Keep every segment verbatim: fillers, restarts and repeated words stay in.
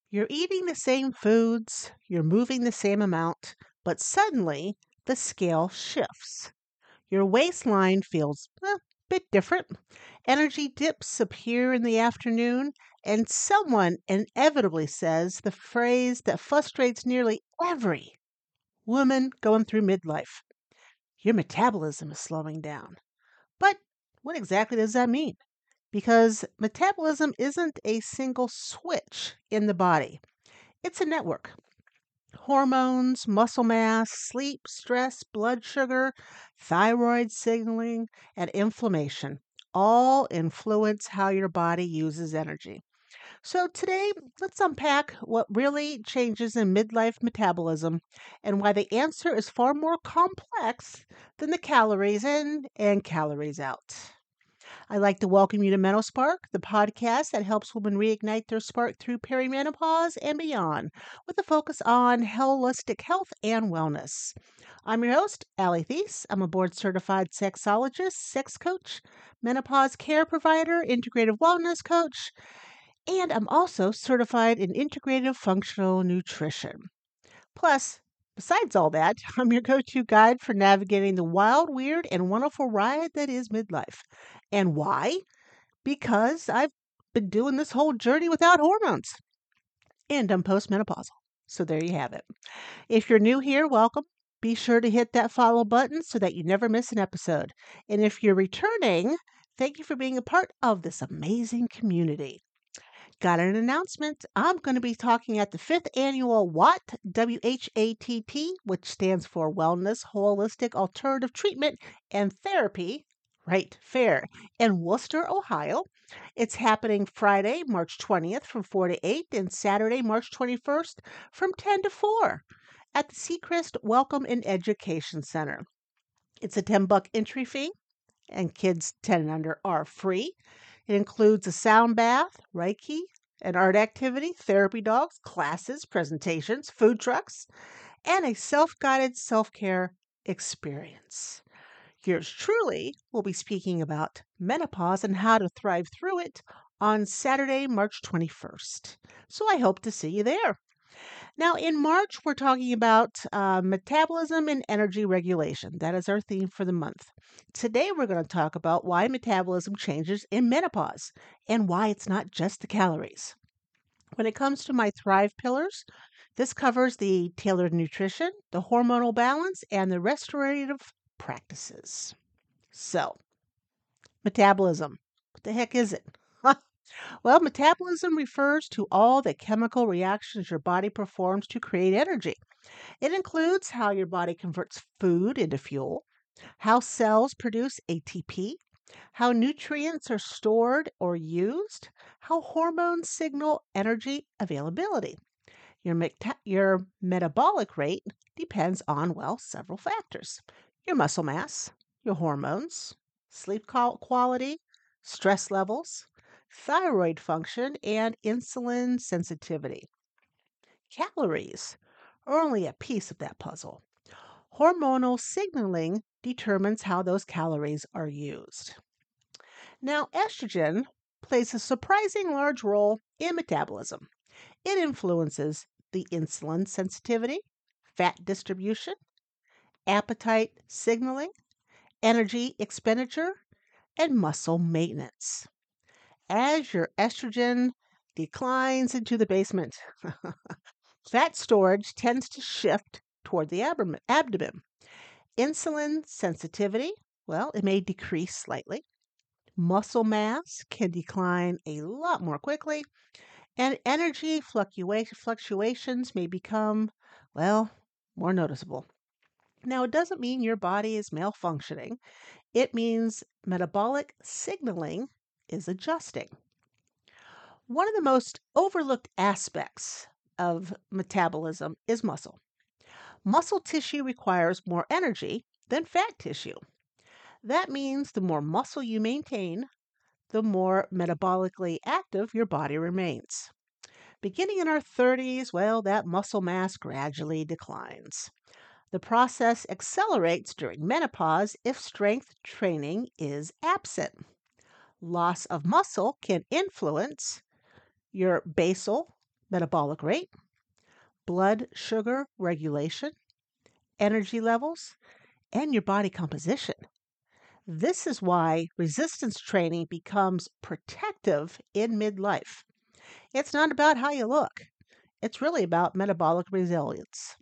You're eating the same foods, you're moving the same amount, but suddenly the scale shifts. Your waistline feels a bit different. Energy dips appear in the afternoon, and someone inevitably says the phrase that frustrates nearly every woman going through midlife: your metabolism is slowing down. But what exactly does that mean? Because metabolism isn't a single switch in the body, it's a network. Hormones, muscle mass, sleep, stress, blood sugar, thyroid signaling, and inflammation all influence how your body uses energy. So, today, let's unpack what really changes in midlife metabolism and why the answer is far more complex than the calories in and calories out. I'd like to welcome you to Menospark, the podcast that helps women reignite their spark through perimenopause and beyond, with a focus on holistic health and wellness. I'm your host, Allie Thies. I'm a board certified sexologist, sex coach, menopause care provider, integrative wellness coach, and I'm also certified in integrative functional nutrition. Plus, besides all that, I'm your go to guide for navigating the wild, weird, and wonderful ride that is midlife. And why? Because I've been doing this whole journey without hormones and I'm postmenopausal. So there you have it. If you're new here, welcome. Be sure to hit that follow button so that you never miss an episode. And if you're returning, thank you for being a part of this amazing community. Got an announcement. I'm going to be talking at the fifth annual WATT, W H A T T, which stands for Wellness Holistic Alternative Treatment and Therapy, right, fair, in Worcester, Ohio. It's happening Friday, March twentieth from four to eight and Saturday, March twenty-first from ten to four at the Seacrest Welcome and Education Center. It's a ten buck entry fee and kids ten and under are free. It includes a sound bath, Reiki, an art activity, therapy dogs, classes, presentations, food trucks, and a self guided self care experience. Yours truly will be speaking about menopause and how to thrive through it on Saturday, March twenty-first. So I hope to see you there. Now, in March, we're talking about uh, metabolism and energy regulation. That is our theme for the month. Today, we're going to talk about why metabolism changes in menopause and why it's not just the calories. When it comes to my Thrive pillars, this covers the tailored nutrition, the hormonal balance, and the restorative practices. So, metabolism. What the heck is it? Well, metabolism refers to all the chemical reactions your body performs to create energy. It includes how your body converts food into fuel, how cells produce A T P, how nutrients are stored or used, how hormones signal energy availability. Your, meta- your metabolic rate depends on, well, several factors: your muscle mass, your hormones, sleep qual- quality, stress levels, thyroid function, and insulin sensitivity. Calories are only a piece of that puzzle. Hormonal signaling determines how those calories are used. Now, estrogen plays a surprising large role in metabolism. It influences the insulin sensitivity, fat distribution, appetite signaling, energy expenditure, and muscle maintenance. As your estrogen declines into the basement, fat storage tends to shift toward the abdomen. abdomen. Insulin sensitivity, well, it may decrease slightly. Muscle mass can decline a lot more quickly, and energy fluctua- fluctuations may become, well, more noticeable. Now, it doesn't mean your body is malfunctioning, it means metabolic signaling is adjusting. One of the most overlooked aspects of metabolism is muscle. Muscle tissue requires more energy than fat tissue. That means the more muscle you maintain, the more metabolically active your body remains. Beginning in our thirties, well, that muscle mass gradually declines. The process accelerates during menopause if strength training is absent. Loss of muscle can influence your basal metabolic rate, blood sugar regulation, energy levels, and your body composition. This is why resistance training becomes protective in midlife. It's not about how you look, it's really about metabolic resilience.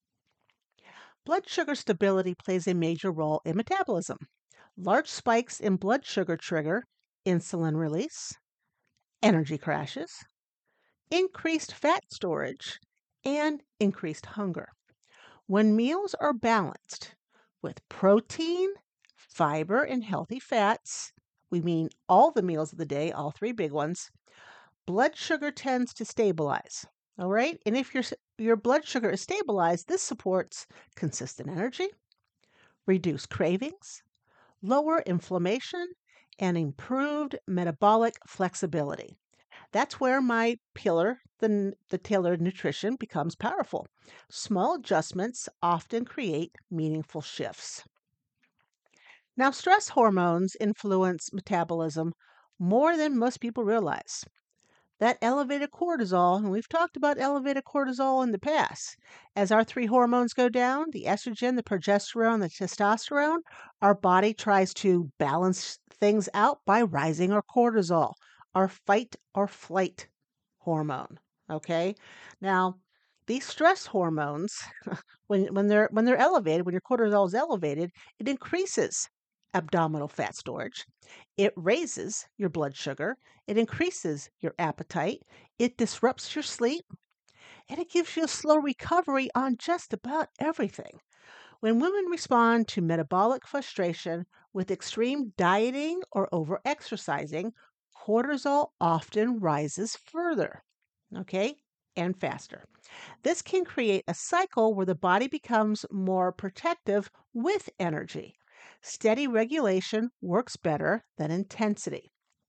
Blood sugar stability plays a major role in metabolism. Large spikes in blood sugar trigger insulin release, energy crashes, increased fat storage, and increased hunger. When meals are balanced with protein, fiber, and healthy fats, we mean all the meals of the day, all three big ones, blood sugar tends to stabilize. All right? And if your your blood sugar is stabilized, this supports consistent energy, reduced cravings, lower inflammation, and improved metabolic flexibility. That's where my pillar, the, the tailored nutrition, becomes powerful. Small adjustments often create meaningful shifts. Now, stress hormones influence metabolism more than most people realize. That elevated cortisol, and we've talked about elevated cortisol in the past. As our three hormones go down, the estrogen, the progesterone, the testosterone, our body tries to balance things out by rising our cortisol, our fight or flight hormone. Okay? Now, these stress hormones, when when they're when they're elevated, when your cortisol is elevated, it increases abdominal fat storage. It raises your blood sugar, it increases your appetite, it disrupts your sleep, and it gives you a slow recovery on just about everything. When women respond to metabolic frustration with extreme dieting or overexercising, cortisol often rises further, okay, and faster. This can create a cycle where the body becomes more protective with energy. Steady regulation works better than intensity.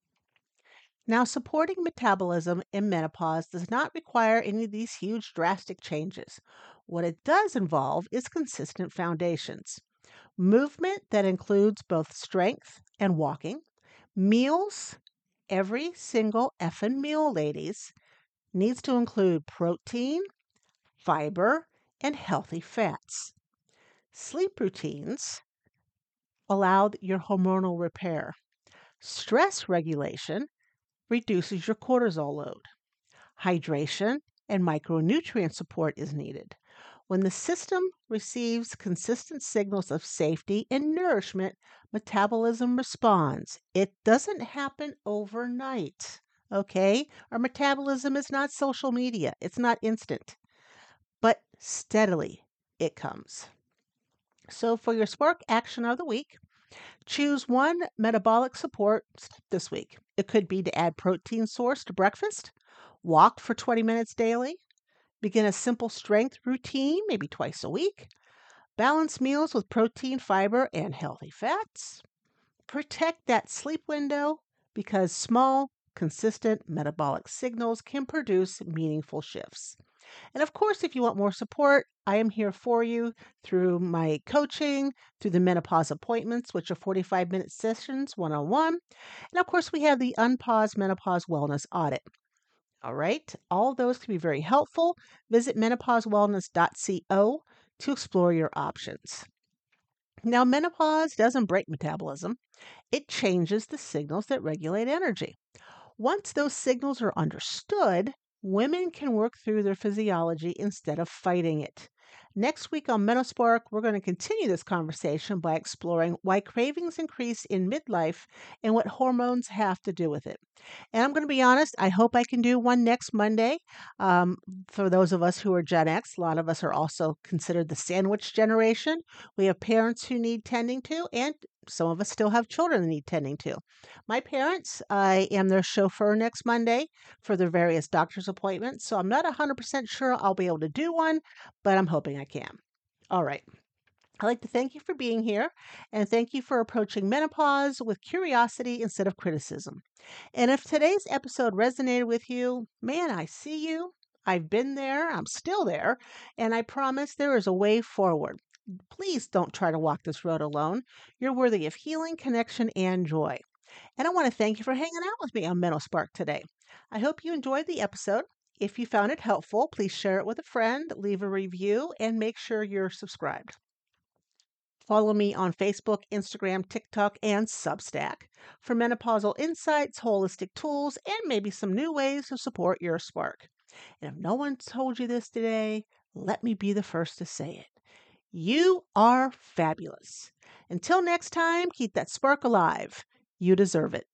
Now, supporting metabolism in menopause does not require any of these huge drastic changes. What it does involve is consistent foundations, movement that includes both strength and walking, meals, every single effing meal, ladies, needs to include protein, fiber, and healthy fats. Sleep routines allow your hormonal repair. Stress regulation reduces your cortisol load. Hydration and micronutrient support is needed. When the system receives consistent signals of safety and nourishment, metabolism responds. It doesn't happen overnight. Okay? Our metabolism is not social media, it's not instant, but steadily it comes. So, for your Spark Action of the Week, choose one metabolic support this week. It could be to add protein source to breakfast, walk for twenty minutes daily, begin a simple strength routine, maybe twice a week, balance meals with protein, fiber, and healthy fats, protect that sleep window because small, consistent metabolic signals can produce meaningful shifts. And of course, if you want more support, I am here for you through my coaching, through the menopause appointments, which are forty-five minute sessions one on one. And of course, we have the Unpause Menopause Wellness Audit. All right, all those can be very helpful. Visit menopause wellness dot co to explore your options. Now, menopause doesn't break metabolism, it changes the signals that regulate energy. Once those signals are understood, women can work through their physiology instead of fighting it. Next week on Menospark, we're going to continue this conversation by exploring why cravings increase in midlife and what hormones have to do with it. And I'm going to be honest, I hope I can do one next Monday. Um, for those of us who are Gen X, a lot of us are also considered the sandwich generation. We have parents who need tending to, and some of us still have children that need tending to. My parents, I am their chauffeur next Monday for their various doctor's appointments, so I'm not one hundred percent sure I'll be able to do one, but I'm hoping I can. All right. I'd like to thank you for being here and thank you for approaching menopause with curiosity instead of criticism. And if today's episode resonated with you, man, I see you. I've been there, I'm still there, and I promise there is a way forward. Please don't try to walk this road alone. You're worthy of healing, connection, and joy. And I want to thank you for hanging out with me on Mental Spark today. I hope you enjoyed the episode. If you found it helpful, please share it with a friend, leave a review, and make sure you're subscribed. Follow me on Facebook, Instagram, TikTok, and Substack for menopausal insights, holistic tools, and maybe some new ways to support your spark. And if no one told you this today, let me be the first to say it. You are fabulous. Until next time, keep that spark alive. You deserve it.